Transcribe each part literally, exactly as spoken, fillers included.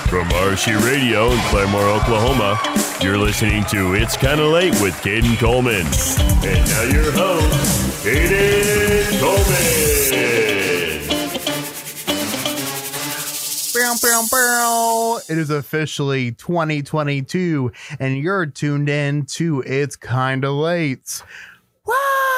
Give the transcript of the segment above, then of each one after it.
From R C Radio in Claremore, Oklahoma, you're listening to It's Kinda Late with Caden Coleman. And now your host, Caden Coleman. Bow, bow, bow. It is officially twenty twenty-two, and you're tuned in to It's Kinda Late. Woo!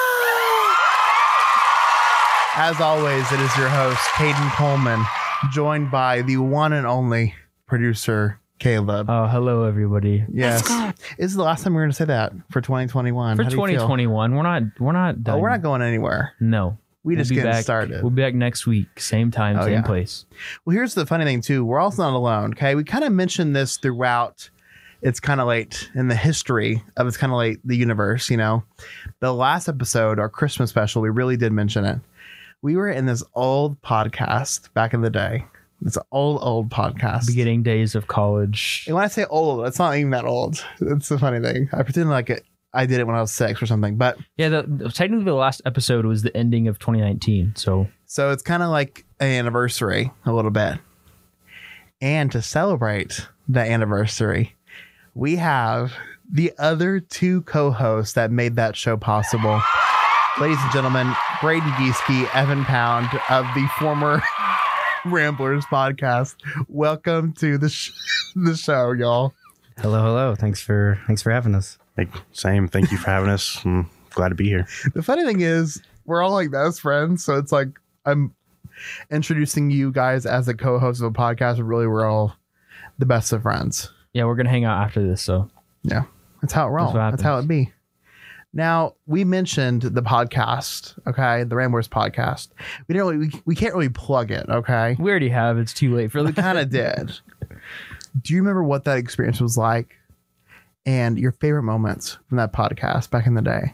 As always, it is your host, Caden Coleman, joined by the one and only producer, Caleb. Oh, hello, everybody. Yes. This is the last time we're going to say that for twenty twenty-one. For twenty twenty-one, we're not, we're not done. Oh, we're not going anywhere. No. We we'll just getting back, started. We'll be back next week. Same time, oh, same yeah. place. Well, here's the funny thing, too. We're also not alone, okay? We kind of mentioned this throughout It's Kinda Late in the history of It's Kinda Late, the universe, you know? The last episode, our Christmas special, we really did mention it. We were in this old podcast back in the day. It's an old, old podcast. Beginning days of college. And when I say old, it's not even that old. It's the funny thing. I pretend like it. I did it when I was six or something. But yeah, the, the, technically the last episode was the ending of twenty nineteen. So, so it's kind of like an anniversary a little bit. And to celebrate the anniversary, we have the other two co-hosts that made that show possible. Ladies and gentlemen, Braden Gieske, Evan Pound of the former Ramblers podcast. Welcome to the sh- the show, y'all. Hello, hello. Thanks for thanks for having us. Hey, same. Thank you for having us. I'm glad to be here. The funny thing is, we're all like best friends, so it's like I'm introducing you guys as a co-host of a podcast, but really we're all the best of friends. Yeah, we're gonna hang out after this. So yeah, that's how it rolls. That's, that's how it be. Now, we mentioned the podcast, okay, the Ramblers podcast. We didn't really, we, we can't really plug it, okay? We already have. It's too late for We that. kind of did. Do you remember what that experience was like and your favorite moments from that podcast back in the day?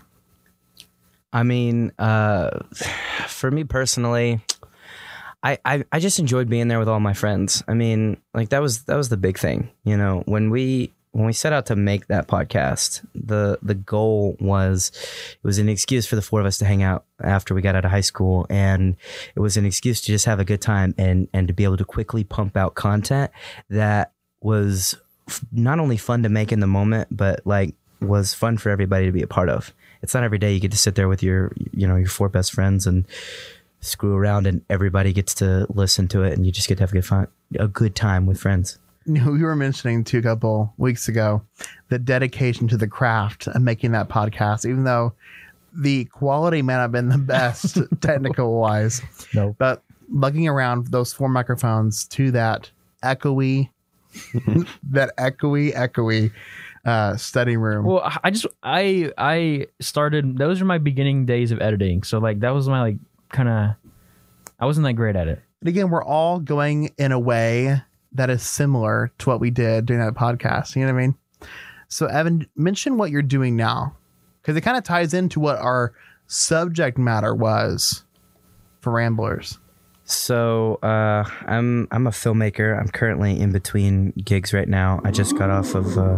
I mean, uh, for me personally, I, I, I just enjoyed being there with all my friends. I mean, like that was that was the big thing, you know, when we when we set out to make that podcast, the the goal was it was an excuse for the four of us to hang out after we got out of high school, and it was an excuse to just have a good time and and to be able to quickly pump out content that was f- not only fun to make in the moment, but like was fun for everybody to be a part of. It's not every day you get to sit there with your you know your four best friends and screw around and everybody gets to listen to it and you just get to have a good fun, a good time with friends. You know, we were mentioning to a couple weeks ago the dedication to the craft of making that podcast, even though the quality may not have been the best technical wise. No. But lugging around those four microphones to that echoey, that echoey, echoey uh, study room. Well, I just I I started. Those are my beginning days of editing. So like that was my like kind of. I wasn't that great at it. But again, we're all going in a way that is similar to what we did during that podcast. You know what I mean? So Evan, mention what you're doing now, because it kind of ties into what our subject matter was for Ramblers. So uh, I'm I'm a filmmaker. I'm currently in between gigs right now. I just got off of uh,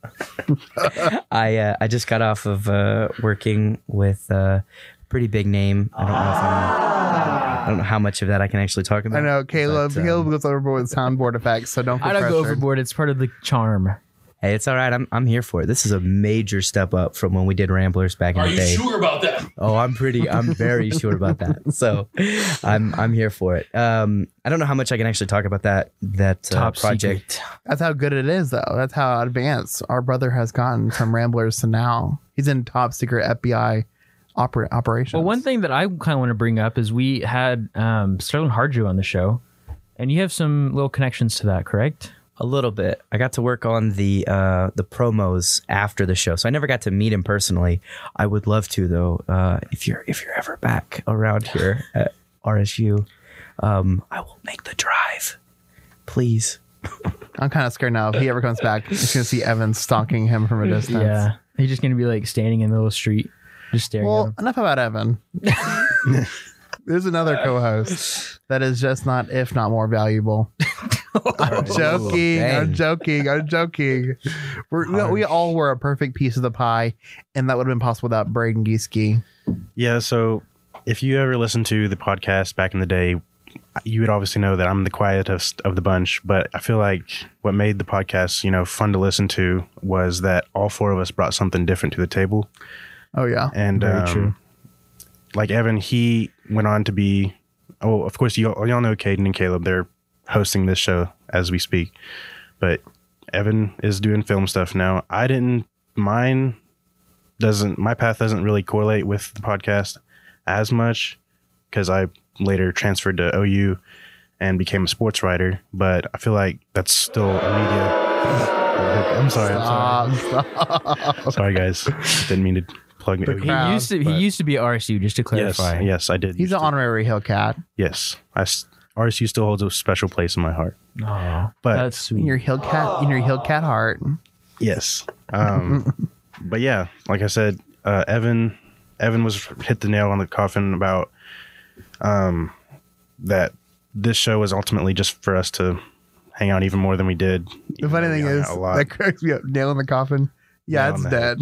I uh, I just got off of uh, working with a pretty big name. I don't know if I'm I don't know how much of that I can actually talk about. I know Caleb. but, um, Caleb goes overboard with soundboard effects, so don't. I don't go overboard. It's part of the charm. Hey, it's all right. I'm I'm here for it. This is a major step up from when we did Ramblers back in Are the day. you sure about that? Oh, I'm pretty. I'm very sure about that. So, I'm I'm here for it. Um, I don't know how much I can actually talk about that that uh, Top project. secret. That's how good it is, though. That's how advanced our brother has gotten from Ramblers to now. He's in top secret F B I oper- operations. Well, one thing that I kind of want to bring up is we had um, Sterling Harju on the show, and you have some little connections to that, correct? A little bit. I got to work on the uh, the promos after the show, so I never got to meet him personally. I would love to, though. Uh, if you're if you're ever back around here at R S U, um, I will make the drive, please. I'm kind of scared now. If he ever comes back, he's going to see Evan stalking him from a distance. Yeah, he's just gonna be like standing in the middle of the street, just staring at Well, him. enough about Evan. There's another co-host that is just not, if not more valuable. I'm joking. dang. I'm joking. I'm joking. We're, we, we all were a perfect piece of the pie, and that would have been possible without Braden Gieske. Yeah, so if you ever listened to the podcast back in the day, you would obviously know that I'm the quietest of the bunch, but I feel like what made the podcast, you know, fun to listen to was that all four of us brought something different to the table. Oh yeah. And Very um, true. like Evan, he went on to be, oh, of course, you all, y'all know Caden and Caleb. They're hosting this show as we speak. But Evan is doing film stuff now. I didn't, mine doesn't, my path doesn't really correlate with the podcast as much because I later transferred to O U and became a sports writer. But I feel like that's still a media. I'm sorry. I'm sorry. Stop, stop. Sorry, guys. Didn't mean to plug The O U. He crowd, used to. but- He used to be R S U. Just to Yes, clarify. yes, I did. He's used an to. honorary Hillcat. Yes, I s- R S U still holds a special place in my heart. Oh, But- that's sweet. In your Hillcat, in your Hillcat heart. Yes. Um, but yeah, like I said, uh, Evan, Evan was hit the nail on the coffin about um, that this show was ultimately just for us to hang out even more than we did. The even funny though we thing hung is, out a lot. that cracks me up. Nail in the coffin. Yeah, Nail it's in dead.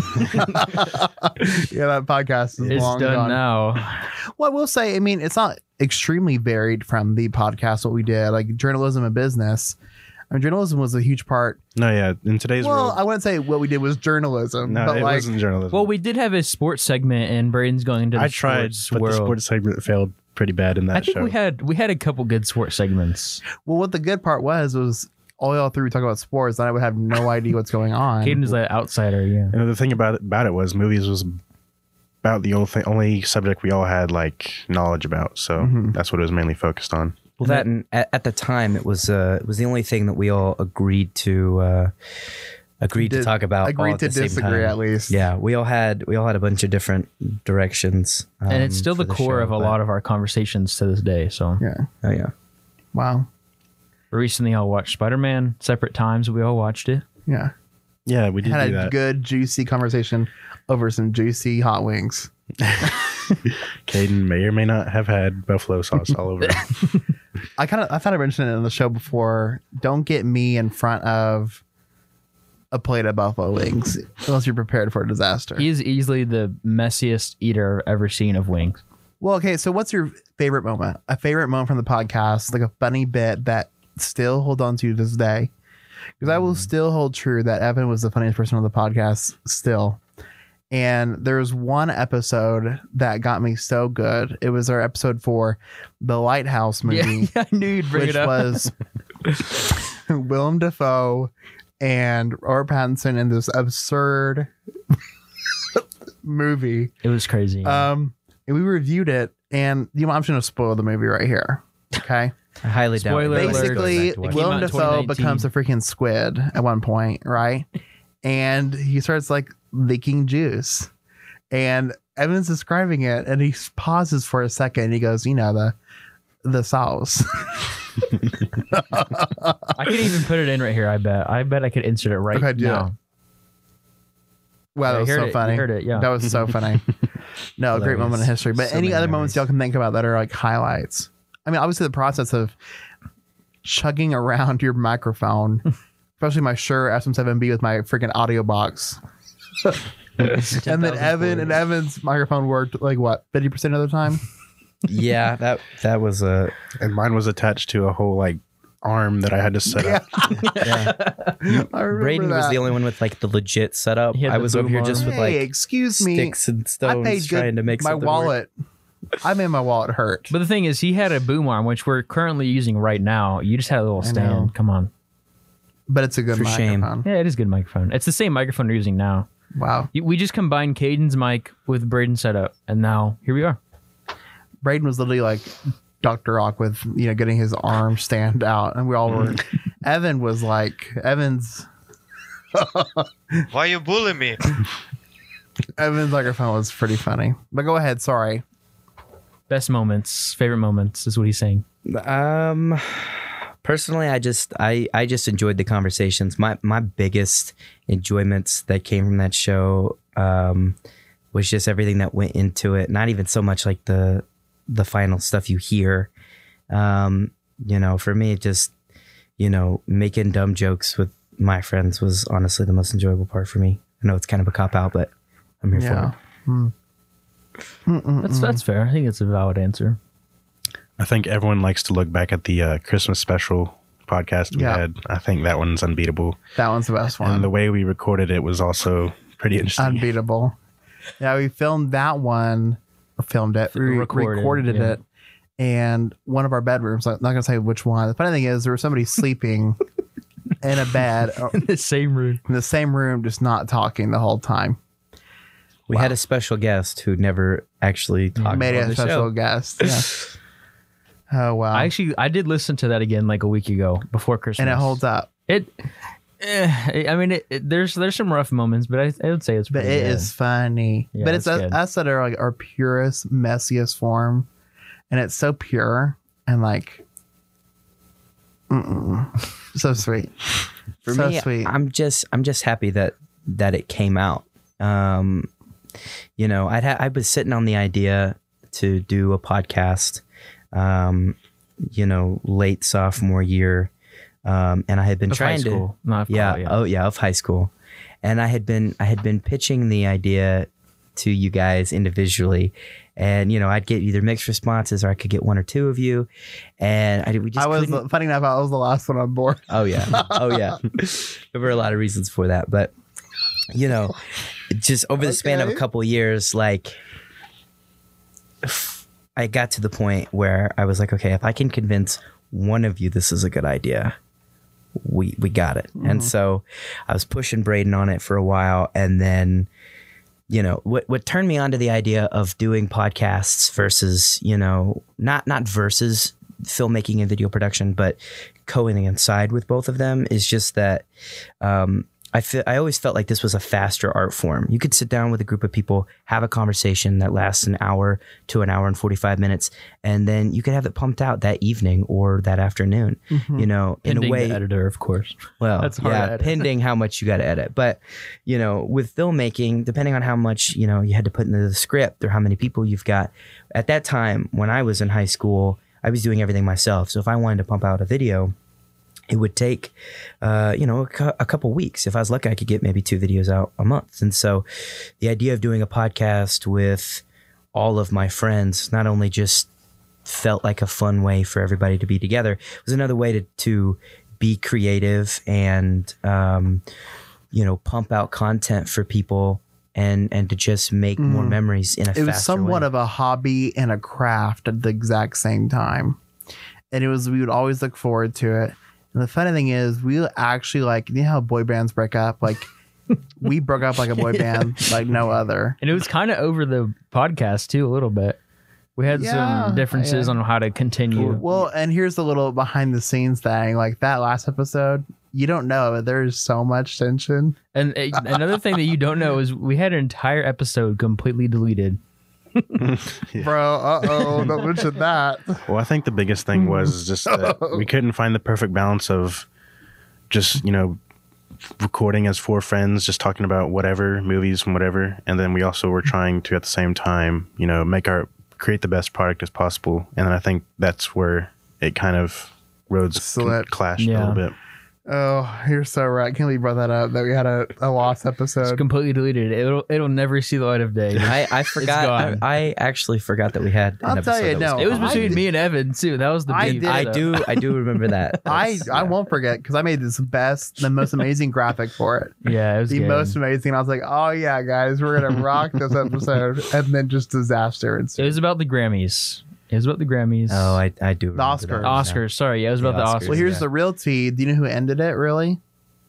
Yeah, that podcast is it's long done gone. now. Well, I will say, I mean, it's not extremely varied from the podcast, what we did, like journalism and business. I mean, journalism was a huge part. no, yeah, in today's Well, world, I wouldn't say what we did was journalism, no, but it like, wasn't journalism. Well, we did have a sports segment, and Braden's going into the I tried, sports but world. the sports segment failed pretty bad in that I think show. we had we had a couple good sports segments. well, what the good part was was all y'all three would talk about sports, and I would have no idea what's going on. Caden was an outsider. Yeah. And the thing about it, about it was movies was about the only thing, only subject we all had like knowledge about. So Mhm. that's what it was mainly focused on. Well, that and at, at the time it was uh, it was the only thing that we all agreed to uh, agreed to Did- talk about. all Agreed at to the same disagree, time. at least. Yeah, we all had we all had a bunch of different directions, um, And it's still for the core show, of a but- lot of our conversations to this day. So Yeah. Oh yeah, Wow. we recently all watched Spider-Man separate times. We all watched it. Yeah. Yeah, we did Had do a that. good, juicy conversation over some juicy hot wings. Caden may or may not have had buffalo sauce all over him. I kind of, I thought I mentioned it in the show before. Don't get me in front of a plate of buffalo wings unless you're prepared for a disaster. He is easily the messiest eater I've ever seen of wings. Well, okay. So, what's your favorite moment? A favorite moment from the podcast, like a funny bit that still hold on to this day? Because I will still hold true that Evan was the funniest person on the podcast still. And there's one episode that got me so good. It was our episode for the Lighthouse movie, Yeah, yeah, I knew you'd bring which it up. was Willem Dafoe and Robert Pattinson in this absurd movie. It was crazy. Um, and we reviewed it, and you know, I'm just gonna spoil the movie right here. Okay. I highly doubt. Spoiler anybody alert. goes Basically, back to watch came Willem out in Dafoe twenty nineteen. becomes a freaking squid at one point, right? And he starts like licking juice. And Evan's describing it, and he pauses for a second. And he goes, "You know the the sauce." I could even put it in right here. I bet. I bet I could insert it right Okay, do now. Wow, Yeah, that was I heard so it. You funny. heard it, yeah. That was so funny. No, a great moment in Hilarious. history. But So any many other moments memories. y'all can think about that are like highlights? I mean, obviously the process of chugging around your microphone, especially my Shure S M seven B with my freaking audio box. And then Evan and Evan's microphone worked like what, fifty percent of the time? Yeah, that that was a And mine was attached to a whole like arm that I had to set up. yeah. I remember Braden was that. the only one with like the legit setup. He had I the was over boom here arm. just with Hey, like excuse me. sticks and I stones paid trying good. to make My something work. wallet. I made my wallet hurt. But the thing is, he had a boom arm, which we're currently using right now. You just had a little I know. stand. Come on. But it's a good For shame. microphone. Yeah, it is a good microphone. It's the same microphone we're using now. Wow. You- We just combined Caden's mic with Braden's setup, and now here we are. Braden was literally like Doctor Rock with, you know, getting his arm stand out, and we all were. Evan was like, Evan's Why you bully me? Evan's microphone was pretty funny. But go ahead, sorry. Best moments, favorite moments is what he's saying. Um, personally, I just I I just enjoyed the conversations. My my biggest enjoyments that came from that show um, was just everything that went into it. Not even so much like the the final stuff you hear. Um, you know, for me, it just you know making dumb jokes with my friends was honestly the most enjoyable part for me. I know it's kind of a cop out, but I'm here Yeah. for it. That's that's fair. I think it's a valid answer. I think everyone likes to look back at the uh, Christmas special podcast we Yeah. had. I think that one's unbeatable. That one's the best one. And the way we recorded it was also pretty interesting. Unbeatable. Yeah, we filmed that one. Or filmed it. We Recorded, recorded, yeah. it. And one of our bedrooms, I'm not going to say which one. The funny thing is, there was somebody sleeping in a bed uh, In the same room. in the same room, just not talking the whole time. We had a special guest who never actually talked Made on a the special show. guest. Yeah. Oh, wow. I actually I did listen to that again like a week ago before Christmas. and it holds up. It. eh, I mean, it, it, there's there's some rough moments, but I, I would say it's But pretty it good. is funny. Yeah, but it's it's us, good. us at our, like, our purest, messiest form. And it's so pure and like, mm-mm. so sweet. For so me, sweet. I'm just I'm just happy that that it came out. Um, you know, I'd ha- I was sitting on the idea to do a podcast. Um, you know, late sophomore year, um, and I had been Of trying high school, to not of yeah, college, oh yeah, of high school, and I had been I had been pitching the idea to you guys individually. And, you know, I'd get either mixed responses or I could get one or two of you. And I, we just I was, couldn't. funny enough, I was the last one on board. Oh, yeah. Oh, yeah. There were a lot of reasons for that. But, you know, just over the span of a Okay. couple of years, like, I got to the point where I was like, okay, if I can convince one of you this is a good idea, we we got it. And so I was pushing Braden on it for a while. And then, you know, what what turned me on to the idea of doing podcasts versus, you know, not not versus filmmaking and video production, but coincide with both of them is just that um, I feel I always felt like this was a faster art form. You could sit down with a group of people, have a conversation that lasts an hour to an hour and forty-five minutes, and then you could have it pumped out that evening or that afternoon. You know, in Pending a way, the editor, of course. well, That's hard to yeah, edit. pending how much you got to edit. But, you know, with filmmaking, depending on how much, you know, you had to put into the script or how many people you've got. At that time, when I was in high school, I was doing everything myself. So if I wanted to pump out a video, it would take, uh, you know, a, cou- a couple weeks. If I was lucky, I could get maybe two videos out a month. And so the idea of doing a podcast with all of my friends not only just felt like a fun way for everybody to be together, it was another way to, to be creative and, um, you know, pump out content for people and, and to just make more memories in a It was faster somewhat way. of a hobby and a craft at the exact same time. And it was, we would always look forward to it. And the funny thing is, we actually, like, you know how boy bands break up? Like, we broke up like a boy band, like no other. And it was kind of over the podcast too, a little bit. We had Yeah, some differences yeah. on how to continue. Well, and here's the little behind the scenes thing. Like that last episode, you don't know, but there's so much tension. And uh, another thing that you don't know is we had an entire episode completely deleted. Bro, uh oh, don't mention that. Well, I think the biggest thing was just that we couldn't find the perfect balance of just, you know, recording as four friends, just talking about whatever, movies and whatever. And then we also were trying to, at the same time, you know, make our, create the best product as possible. And then I think that's where it kind of roads Slipped. clashed Yeah. a little bit. Oh, you're so right. Can't believe you brought that up, that we had a, a lost It's episode. completely deleted. It'll it'll never see the light of day. I, I forgot. I, gone. I actually forgot that we had an I'll tell episode you, that was no, It was I between did- me and Evan too. That was the I beef. did. I so- do. I do remember that. I, That's- I won't forget because I made this best, the most amazing graphic for it. Yeah, it was The good. most amazing. I was like, oh yeah, guys, we're gonna rock this episode, and then just disaster It ensued. was about the Grammys. It was about the Grammys. Oh, I, I do. remember Oscars. that now. Oscars. Sorry, yeah, it was The about the Oscars. Oscars. Well, here's Yeah. the real tea. Do you know who ended it? Really,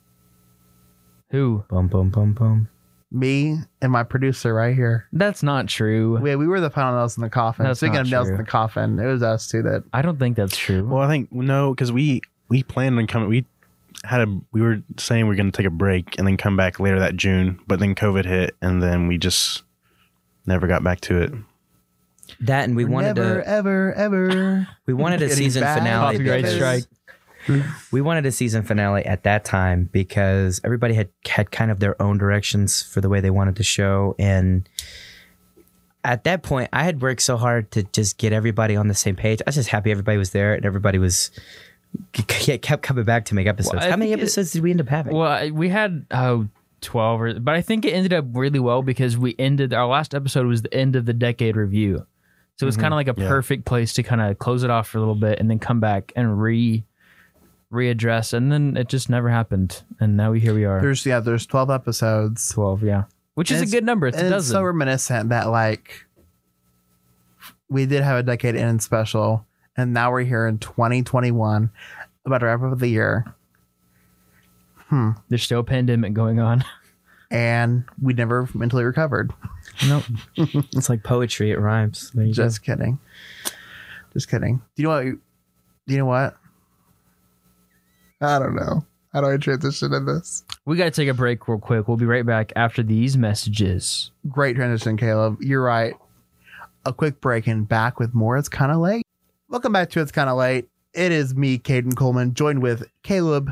Who? Boom, boom, boom, boom. me and my producer right here. That's not true. We, we were the final nails in the coffin. That's Speaking not of nails in true. the coffin, it was us two that. I don't think that's true. Well, I think, no, because we, we planned on coming, we had a, we were saying we are going to take a break and then come back later that June, but then COVID hit and then we just never got back to it. That and we wanted never, to. ever, ever. We wanted a getting season back finale. Copyright because- strike. We wanted a season finale at that time because everybody had had kind of their own directions for the way they wanted the show, and at that point, I had worked so hard to just get everybody on the same page. I was just happy everybody was there and everybody was kept coming back to make episodes. Well, I How many think it- episodes did we end up having? Well, I- we had oh, twelve, or, but I think it ended up really well because we ended our last episode was the end of the decade review. So it's kind of like a Yeah. perfect place to kind of close it off for a little bit and then come back and re readdress. And then it just never happened. And now we here we are. There's yeah, there's twelve episodes. twelve, yeah. Which is And a it's- good number. It's a And it's dozen. so reminiscent that like we did have a decade end special, and now we're here in twenty twenty-one, about to wrap up the year, There's still a pandemic going on. and we never mentally recovered. Nope. It's like poetry. It rhymes. There you go. Just kidding. Just kidding. Do you know what? Do you know what? I don't know. How do I transition in this? We got to take a break real quick. We'll be right back after these messages. Great transition, Caleb. You're right. A quick break and back with more. It's kind of late. Welcome back to It's Kind of Late. It is me, Caden Coleman, joined with Caleb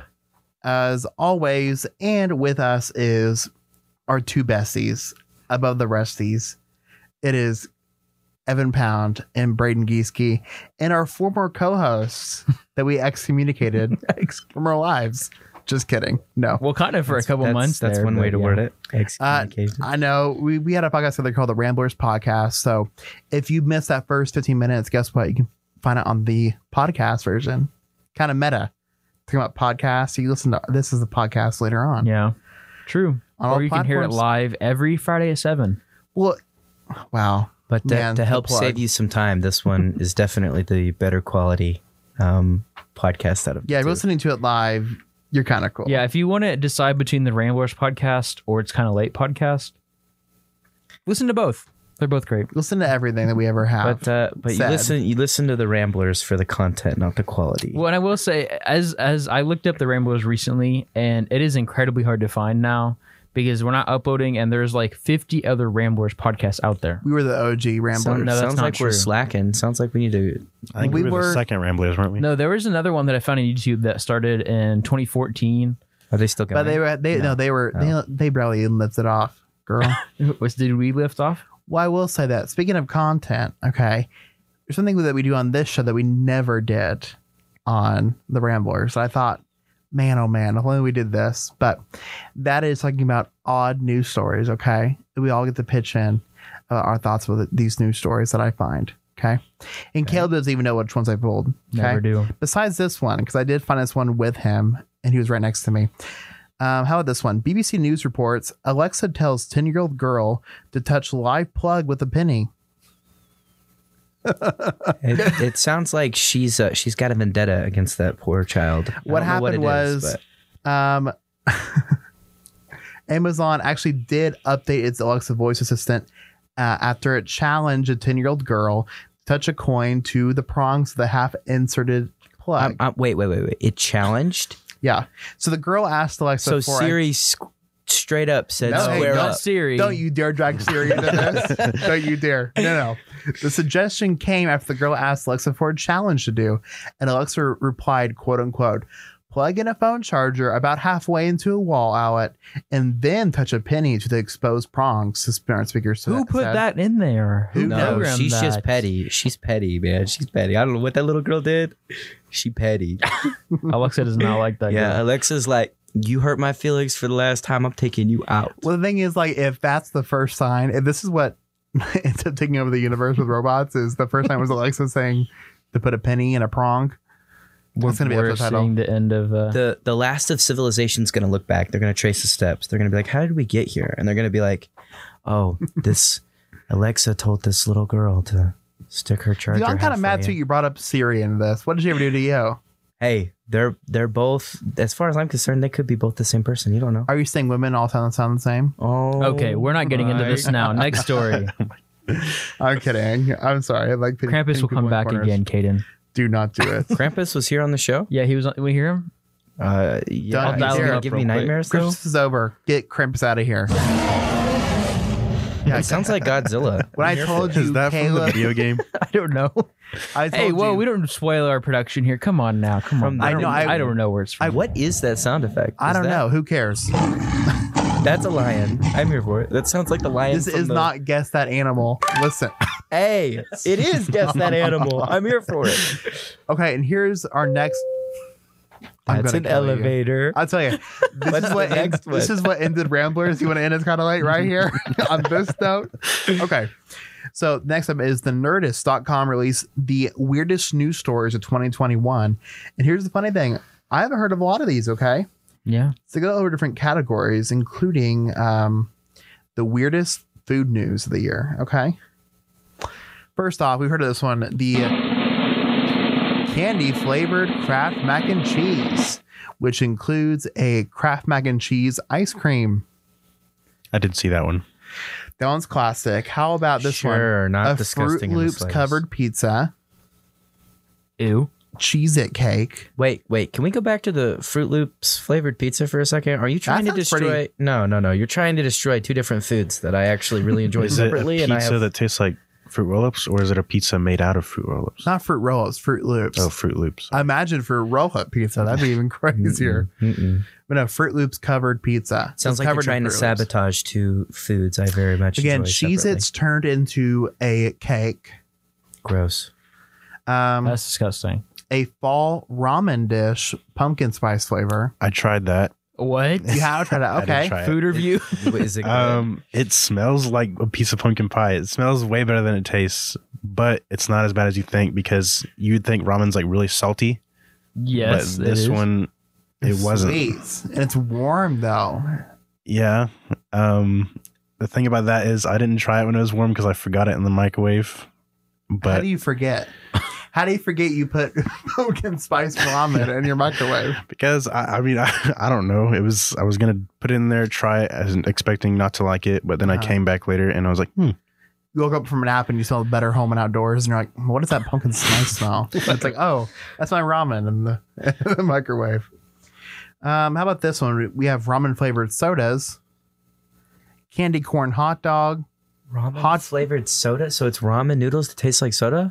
as always. And with us is our two besties above the resties. It is Evan Pound and Braden Gieske, and our former co-hosts that we excommunicated from our lives. Just kidding. No. Well, kind of for a couple that's, months. That's there, one way but to yeah. word it. Uh, Excommunication. I know we, we had a podcast together called the Ramblers Podcast. So if you missed that first fifteen minutes, guess what? You can find it on the podcast version. Kind of meta. Talking about podcasts. You listen to this is the podcast later on. Yeah, true. On all Or you can hear it platforms. live every Friday at seven. Well, wow. But to, Man, to the help plug. save you some time, this one is definitely the better quality um, podcast out of Yeah, if the you're two. listening to it live, you're kind of cool. Yeah, if you want to decide between the Ramblers podcast or It's Kind of Late podcast, listen to both. They're both great. Listen to everything that we ever have. But uh, but you Sad. listen you listen to the Ramblers for the content, not the quality. Well, and I will say, as as I looked up the Ramblers recently, and it is incredibly hard to find now because we're not uploading, and there's like fifty other Ramblers podcasts out there. we were the O G Ramblers. Sound- no, that's sounds not like we're true. slacking. Sounds like we need to. I think We we, were, were- the second Ramblers, weren't we? No, there was another one that I found on YouTube that started in twenty fourteen. Are they still going? But they were they no, they were Oh. they they barely even lifted off, girl. Was did we lift off? Well, I will say that. Speaking of content, okay, there's something that we do on this show that we never did on the Ramblers. I thought, man, oh man, if only we did this. But that is talking about odd news stories, okay? We all get to pitch in uh, our thoughts with these news stories that I find, okay? And Caleb doesn't even know which ones I pulled, okay? Never do. Besides this one, because I did find this one with him, and he was right next to me. Um, how about this one? B B C News reports Alexa tells ten-year-old girl to touch live plug with a penny. It, it sounds like she's uh, she's got a vendetta against that poor child. I What don't know happened it is, was, but- um, Amazon actually did update its Alexa voice assistant uh, after it challenged a ten-year-old girl to touch a coin to the prongs of the half-inserted plug. Um, uh, wait, wait, wait, wait. It challenged. yeah. So the girl asked Alexa So for Siri squ- straight up said, No, hey, "Square don't up." Siri. Don't you dare drag Siri into this. Don't you dare. No, no. The suggestion came after the girl asked Alexa for a challenge to do. And Alexa replied, quote unquote, plug in a phone charger about halfway into a wall outlet and then touch a penny to the exposed prongs, the smart speaker said. Who put that in there? Who No, programmed she's that? just petty. She's petty, man. She's petty. I don't know what that little girl did. She petty. Alexa does not like that. Yeah, girl. Alexa's like, you hurt my feelings for the last time. I'm taking you out. Well, the thing is, like, if that's the first sign, if this is what ends up taking over the universe with robots, is the first time was Alexa saying to put a penny in a prong. We're, It's gonna be we're episode title. seeing the end of. Uh, The the last of civilization's gonna look back. They're gonna trace the steps. They're gonna be like, how did we get here? And they're gonna be like, oh, this Alexa told this little girl to stick her charger. Dude, I'm kind of mad halfway too. in. You brought up Siri in this. What did she ever do to you? Hey, they're they're both, as far as I'm concerned, they could be both the same person. You don't know. Are you saying women all sound, sound the same? Oh, okay, we're not getting into this now. Next story. I'm kidding. I'm sorry. I like putting- Krampus putting will people come in back corners. again, Caden. Do not do it. Krampus was here on the show. Yeah, he was. We hear him. Uh, yeah, Don't he's dial him gonna up give real me quick. nightmares though. Christmas is over. Get Krampus out of here. Yeah, It sounds like Godzilla. when I told you, Is that from the Caleb, video game? I don't know. I told Hey, whoa, you, we don't spoil our production here. Come on now. Come on. From I the- don't, I know, I- I don't know where it's from. What is that sound effect? I Is don't that- know. Who cares? That's a lion. I'm here for it. That sounds like the lion. This from is the- not guess that animal. Listen. Hey, it is guess that animal. I'm here for it. Okay, and here's our next. I'm That's gonna an kill you. elevator. I'll tell you. This What's is what the end, next this one? is what ended Ramblers. You want to end it kind of late right here on this note? Okay. So next up is the Nerdist dot com released the weirdest news stories of twenty twenty-one. And here's the funny thing. I haven't heard of a lot of these, okay? Yeah. So go over different categories, including um, the weirdest food news of the year, okay? First off, we heard of this one, the candy flavored Kraft mac and cheese, which includes a Kraft mac and cheese ice cream. I did see that one. That one's classic. How about this one? Sure, not a disgusting Fruit in the Loops slightest. covered pizza, Ew. Cheez-It cake. Wait, wait. Can we go back to the Fruit Loops flavored pizza for a second? Are you trying to sounds destroy? pretty- No, no, no. You're trying to destroy two different foods that I actually really enjoy Is it a separately, pizza and I have. that tastes like Fruit Roll-Ups, or is it a pizza made out of Fruit Roll-Ups? Not Fruit Roll-Ups, Fruit Loops. Oh, Fruit Loops. I imagine for roll-up pizza, that'd be even crazier. Mm-mm. But no, Fruit Loops covered pizza. Sounds It's like you're covered in trying to Fruit Loops. sabotage two foods I very much Again, enjoy Cheez-Its separately. turned into a cake. Gross. Um, That's disgusting. a fall ramen dish, pumpkin spice flavor. I tried that. What? You have tried I it. did Okay. try it. Food review? Is it good? Um, it smells like a piece of pumpkin pie. It smells way better than it tastes, but it's not as bad as you think because you'd think ramen's like really salty. Yes. but it this is. one, it It's wasn't. sweet. And it's warm though. Yeah. Um, the thing about that is I didn't try it when it was warm because I forgot it in the microwave. How But do you forget? How do you forget you put pumpkin spice ramen in your microwave? because I, I mean, I, I don't know. It was, I was going to put it in there, try it as expecting not to like it. But then I Uh-huh. came back later and I was like, hmm, You woke up from a nap and you smell Better Home and Outdoors, and you're like, "What is that pumpkin spice smell?" And it's like, "Oh, that's my ramen in the, in the microwave." Um, how about this one? We have ramen flavored sodas, candy corn hot dog, Ramen hot- flavored soda? So it's ramen noodles that taste like soda?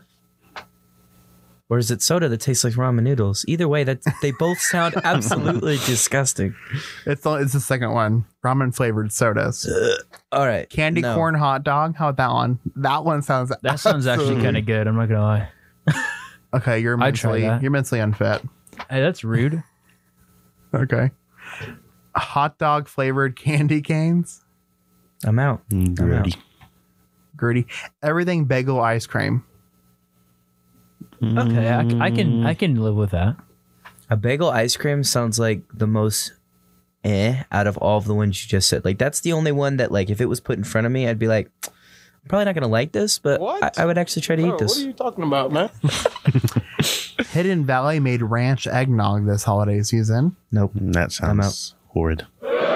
Or is it soda that tastes like ramen noodles? Either way, that they both sound absolutely disgusting. It's the, it's the second one. Ramen flavored sodas, All right. candy no. corn hot dog. How about that one? That one sounds. That sounds actually kind of good. I'm not going to lie. Okay, you're I'd try mentally that. you're mentally unfit. Hey, that's rude. Okay. Hot dog flavored candy canes. I'm out. mm, I'm out. dirty. Gritty. Everything bagel ice cream. Okay, I, I can I can live with that. A bagel ice cream sounds like the most eh out of all of the ones you just said. Like, that's the only one that, like, if it was put in front of me, I'd be like, I'm probably not going to like this, but What? I, I would actually try to eat Bro, this. what are you talking about, man? Hidden Valley made ranch eggnog this holiday season. Nope. That I'm sounds horrid.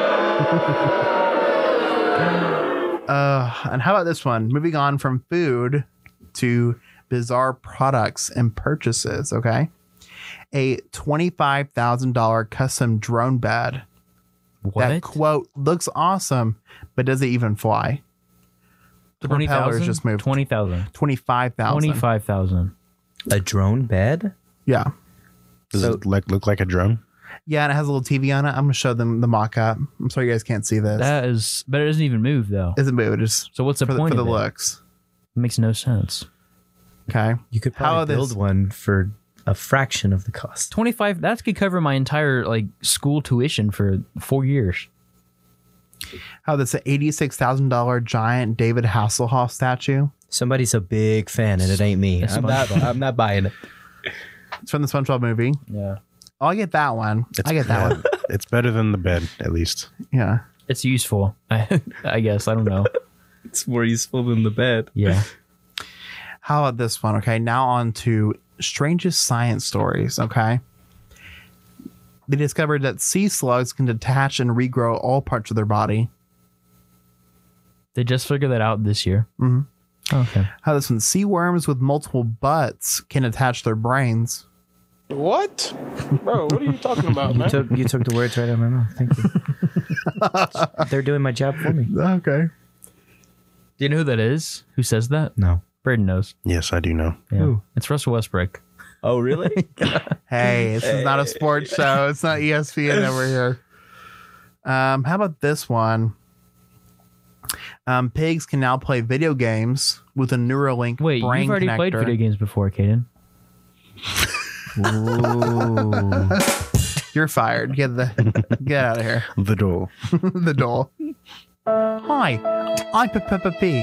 Uh, and how about this one? Moving on from food to bizarre products and purchases. Okay. A twenty-five thousand dollars custom drone bed that, What? quote, looks awesome, but does it even fly? The twenty propellers thousand? just moved. twenty thousand. twenty-five thousand. twenty-five thousand. A drone bed? Yeah. Does So- it like look like a drone? Yeah, and it has a little T V on it. I'm gonna show them the mock-up. I'm sorry you guys can't see this. That is, but it doesn't even move though. Isn't moved. Just So what's the for the, point for the of it? looks. It makes no sense. Okay. You could How probably this- build one for a fraction of the cost. twenty-five. That could cover my entire like school tuition for four years. How this an eighty-six thousand dollars giant David Hasselhoff statue. Somebody's a big fan, and it ain't me. It's I'm not, I'm not buying it. It's from the SpongeBob movie. Yeah. Oh, I get that one. I get that one. It's better than the bed, at least. Yeah. It's useful. I, I guess. I don't know. It's more useful than the bed. Yeah. How about this one? Okay. Now on to strangest science stories. Okay. They discovered that sea slugs can detach and regrow all parts of their body. They just figured that out this year. Mhm. Okay. How this one? Sea worms with multiple butts can attach their brains. What? Bro, what are you talking about, You man? took you took the words right out of my mouth. Thank you. They're doing my job for me. Okay. Do you know who that is? Who says that? No. Braden knows. Yes, I do know. Yeah. Who? It's Russell Westbrook. Oh, really? Hey, this is not a sports show. It's not E S P N over here. Um, how about this one? Um, pigs can now play video games with a Neuralink Wait, brain you've already connector. played video games before, Caden. You're fired. Get the get out of here. The door. The door. Hi, I'm Peppa Pig.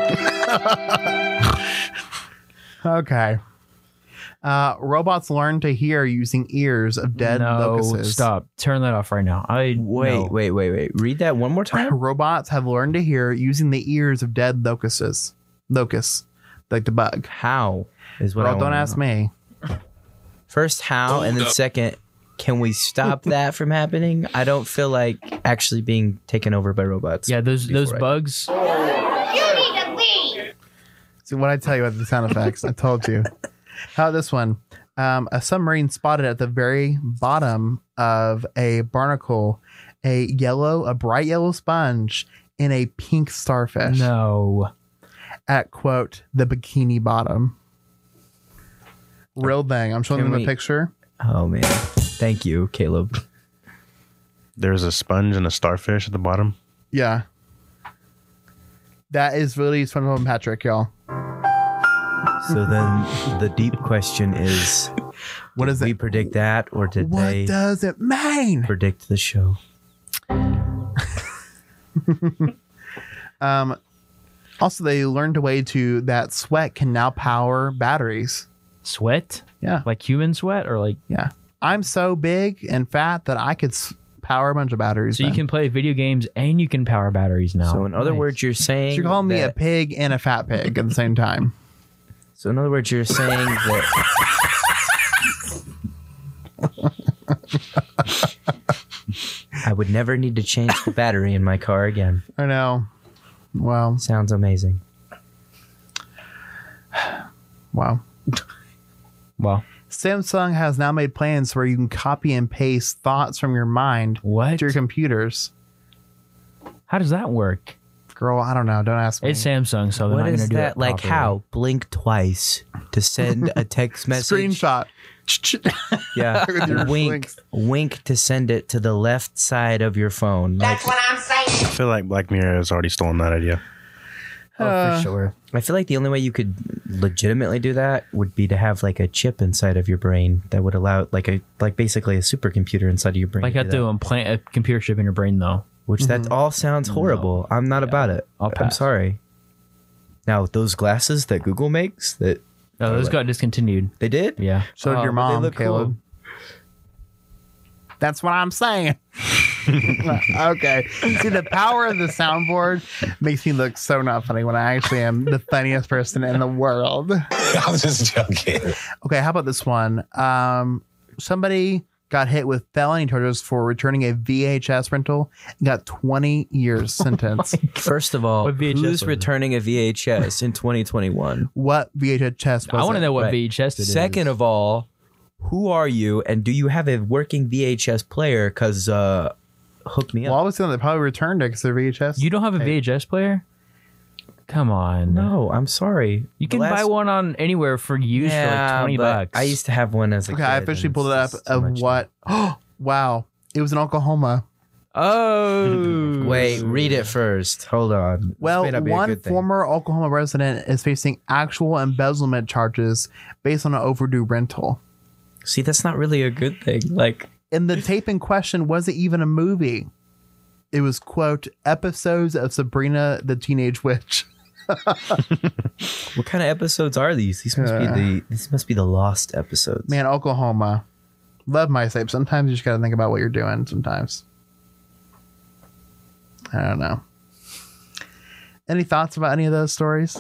Okay. Uh, robots learn to hear using ears of dead no, locusts. stop. Turn that off right now. I Wait, no. wait, wait, wait. Read that one more time. Robots have learned to hear using the ears of dead locusts. Locusts, like the bug. How is what Girl, I don't wanna ask know. me. First, how, and then second, can we stop that from happening? I don't feel like actually being taken over by robots. Yeah, those those before I- bugs. You need to leave. See what I tell you about the sound effects. I told you. How about this one? Um, a submarine spotted at the very bottom of a barnacle a yellow, a bright yellow sponge in a pink starfish No. at quote the bikini bottom. Real thing. I'm showing Can them we- a picture. Oh man, thank you, Caleb. There's a sponge and a starfish at the bottom. Yeah. That is really SpongeBob and Patrick, y'all. So then, the deep question is: What is we it? predict that, or did What they does it mean? predict the show? Um, also, they learned a way to that sweat can now power batteries. Sweat? Yeah. Like human sweat or like Yeah. I'm so big and fat that I could s- power a bunch of batteries. so you then. can play video games and you can power batteries now. So in other Nice. words, you're saying So you're calling me a that- pig and a fat pig at the same time. So in other words, you're saying that I would never need to change the battery in my car again. I know. Well, Sounds amazing. wow. Well, Samsung has now made plans where you can copy and paste thoughts from your mind what? to your computers. How does that work? Girl, I don't know. Don't ask me. It's Samsung, so they're What not going is to do that? that. Like properly. how? Blink twice to send a text message. Screenshot. Yeah. With your wink. blinks. Wink to send it to the left side of your phone. Like, That's what I'm saying. I feel like Black Mirror has already stolen that idea. Oh, Uh, for sure. I feel like the only way you could legitimately do that would be to have like a chip inside of your brain that would allow like a like basically a supercomputer inside of your brain. Like to I do have to that. implant a computer chip in your brain, though. Which that all sounds horrible. I'm not about it. I'll I'm pass. sorry. Now those glasses that Google makes that No, those like- got discontinued. they did. Yeah. So did Oh, your but they mom, look Caleb. cool. That's what I'm saying. Okay. See, the power of the soundboard makes me look so not funny when I actually am the funniest person in the world. I was just joking. Okay, how about this one? Um, somebody got hit with felony charges for returning a V H S rental and got twenty years sentence. First of all, What V H S was who's it? returning a V H S in twenty twenty-one? What V H S was I want to it? know what Right. V H S it is. Second of all, who are you and do you have a working V H S player? Because uh, hook me Well, I up. was thinking they probably returned it because they're V H S. you don't have a Hey. V H S player? Come on. No, I'm sorry. You The can buy last- one on anywhere for used for like twenty but bucks. I used to have one as a Okay, kid. I officially and pulled it up it's just too of much what. Oh, wow. It was in Oklahoma. Oh. Wait, read it first. Hold on. This Well, may not be a one good thing. former Oklahoma resident is facing actual embezzlement charges based on an overdue rental. See, that's not really a good thing. Like, And the tape in question wasn't even a movie. It was, quote, episodes of Sabrina the Teenage Witch. what kind of episodes are these? These must be Uh. the these must be the lost episodes. Man, Oklahoma. Love my tape. Sometimes you just got to think about what you're doing sometimes. I don't know. Any thoughts about any of those stories?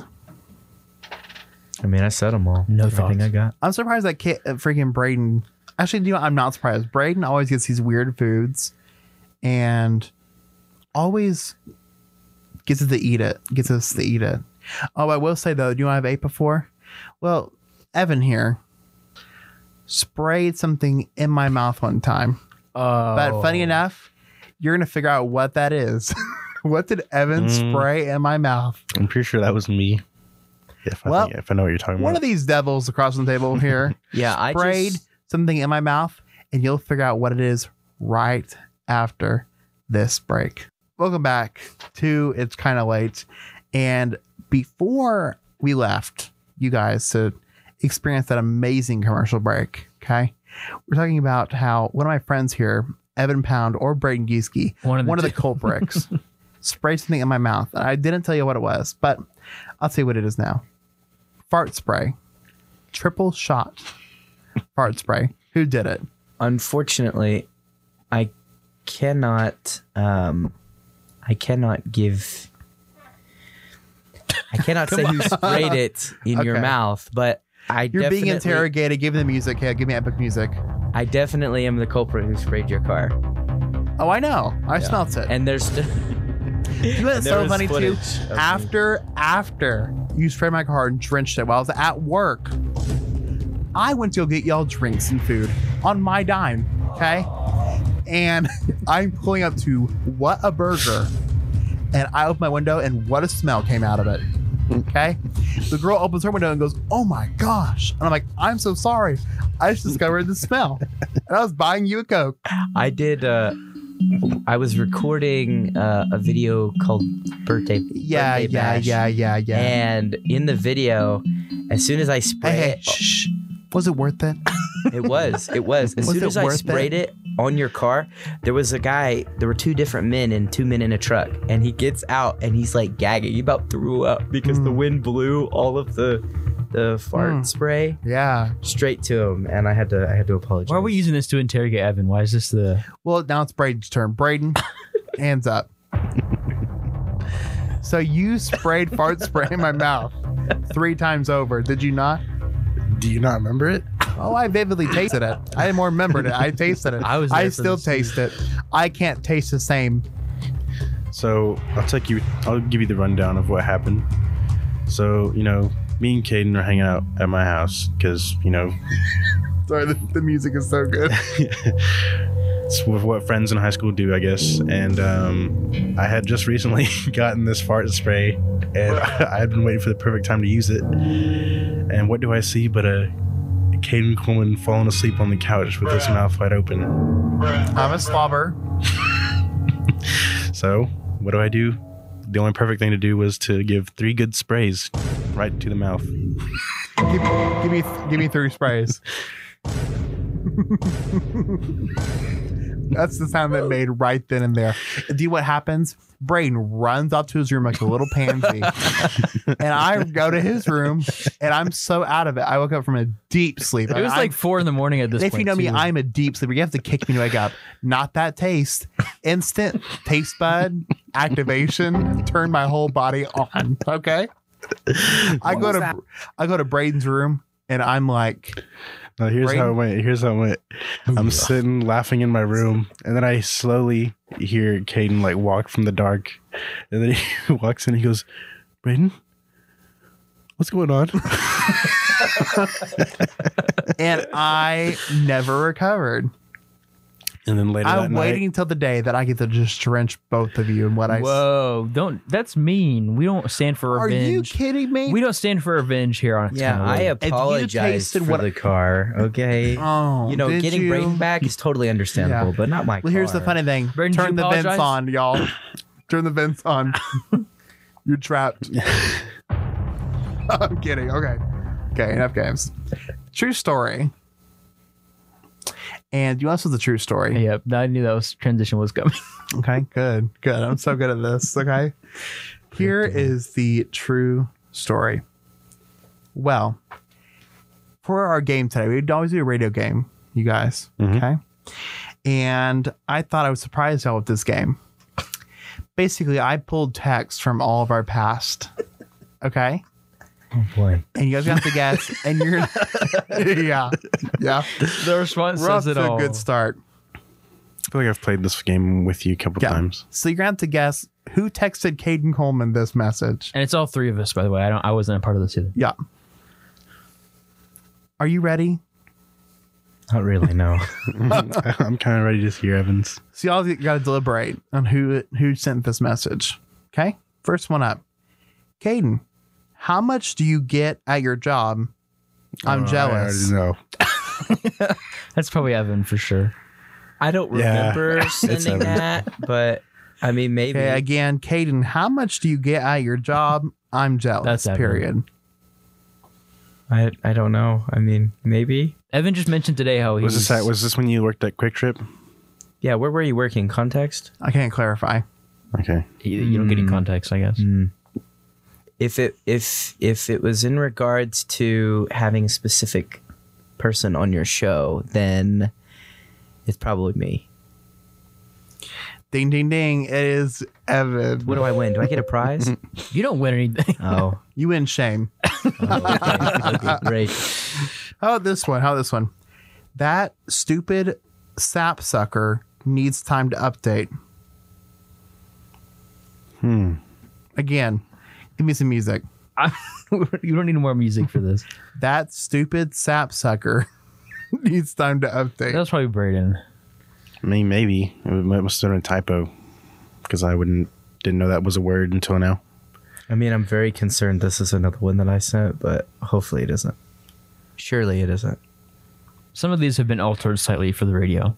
I mean, I said them all. No Everything thoughts. I got. I'm surprised that kid, uh, freaking Braden. Actually, you know, I'm not surprised. Braden always gets these weird foods and always gets us to eat it. Gets us to eat it. Oh, I will say though, do you know what I've ate before? Well, Evan here sprayed something in my mouth one time. Oh. But funny enough, you're gonna figure out what that is. What did Evan Mm. spray in my mouth? I'm pretty sure that was me. If I, Well, think, if I know what you're talking One about. of these devils across the table here Yeah, I sprayed just something in my mouth, and you'll figure out what it is right after this break. Welcome back to It's Kind of Late. And before we left, you guys, to experience that amazing commercial break, okay? We're talking about how one of my friends here, Evan Pound or Braden Gieske, One one of of the the, cult bricks, sprayed something in my mouth. And I didn't tell you what it was, but I'll tell you what it is now. Fart spray. Triple shot fart spray. Who did it? Unfortunately, I cannot. Um, I cannot give. I cannot say who sprayed it in your Okay. mouth, but I. You're definitely, being interrogated. Give me the music. Hey, give me epic music. I definitely am the culprit who sprayed your car. Oh, I know. I Yeah. smelt it. And there's. St- You know what's there so was funny too? footage of me. After after you sprayed my car and drenched it while I was at work, I went to go get y'all drinks and food on my dime. Okay, and I'm pulling up to What a Burger, and I open my window and what a smell came out of it. Okay, the girl opens her window and goes, "Oh my gosh!" And I'm like, "I'm so sorry. I just discovered the smell, and I was buying you a Coke." I did. Uh, I was recording uh, a video called "Birthday." Yeah, Birthday yeah, Bash. yeah, yeah, yeah. And in the video, as soon as I sprayed Hey, hey, it, shh. Was it worth it? it was. It was. As Was soon it as I worth sprayed it? it on your car, there was a guy. There were two different men and two men in a truck, and he gets out and he's like gagging. He about threw up because the Mm. wind blew all of the the fart Mm. spray Yeah. straight to him, and I had to. I had to apologize. Why are we using this to interrogate Evan? Why is this the? Well, now it's Braden's turn. Braden, hands up. So you sprayed fart spray in my mouth three times over. Did you not? Do you not remember it? Oh, I vividly tasted it. I didn't more remembered it. I tasted it. I was I there for still this. taste it. I can't taste the same. So I'll take you. I'll give you the rundown of what happened. So you know, me and Caden are hanging out at my house because you know Sorry, the, the music is so good. it's what friends in high school do, I guess. And um, I had just recently gotten this fart spray, and I had been waiting for the perfect time to use it. And what do I see but a Caden Coleman falling asleep on the couch with his mouth wide open. I'm a slobber. So what do I do? The only perfect thing to do was to give three good sprays right to the mouth. Give, give me, give me three sprays. That's the sound that made right then and there. Do you know what happens? Braden runs out to his room like a little pansy. And I go to his room and I'm so out of it. I woke up from a deep sleep. It was I'm- like four in the morning at this if point. you know me, too. I'm a deep sleeper. You have to kick me to wake up. Not that taste. Instant taste bud activation. Turn my whole body on. Okay. I go to I go to Braden's room and I'm like, Now here's how it went. Here's how it went. I'm sitting laughing in my room, and then I slowly hear Caden like walk from the dark, and then he walks in. And he goes, "Braden, what's going on?" and I never recovered. And then later that I'm night, waiting until the day that I get to just drench both of you in what I. Whoa! Don't. That's mean. We don't stand for Are revenge. you kidding me? We don't stand for revenge here on. It's Yeah, Kinda I Late. apologize tasted for what- the car. Okay. Oh, you know, did getting you? Braden back is totally understandable, Yeah. but not my car. Well, here's the funny thing. Braden, did Turn you the vents apologize? on, y'all. Turn the vents on. You're trapped. I'm kidding. Okay. Okay, enough games. True story. And you also the true story. Yep. I knew that was transition was coming. Okay, good. Good. I'm so good at this. Okay. Here is the true story. Well, for our game today, we'd always do a radio game, you guys. Mhm. Okay. And I thought I would surprise y'all with this game. Basically, I pulled text from all of our past. Okay. Oh boy. And you guys have to guess. And you're, yeah. Yeah. The response We're off says it to a all. good start. I feel like I've played this game with you a couple Yeah. times. So you're going to have to guess who texted Caden Coleman this message. And it's all three of us, by the way. I don't. I wasn't a part of this either. Yeah. Are you ready? Not really, no. I'm kind of ready to hear Evans. So y'all got to deliberate on who who sent this message. Okay. First one up. Caden, how much do you get at your job? I'm Oh, jealous. I already know. That's probably Evan for sure. I don't Yeah, remember it's sending Evan. that, but I mean, maybe. Okay. Again, Caden, how much do you get at your job? I'm jealous. That's Evan. period. I I don't know. I mean, maybe. Evan just mentioned today how he Was this at, was this when you worked at Quick Trip? Yeah. Where were you working? Context. I can't clarify. Okay. You, you don't get any context, I guess. Mm. If it if if it was in regards to having a specific person on your show, then it's probably me. Ding, ding, ding. It is Evan. What do I win? Do I get a prize? You don't win anything. Oh, You win shame. oh okay. Okay, great. How about this one? How about this one? That stupid sapsucker needs time to update. Hmm. Again, give me some music. I, you don't need more music for this. That stupid sapsucker needs time to update. That's probably Braden. I mean, maybe it must have been a typo because I wouldn't didn't know that was a word until now. I mean, I'm very concerned this is another one that I sent, but hopefully it isn't. Surely it isn't. Some of these have been altered slightly for the radio.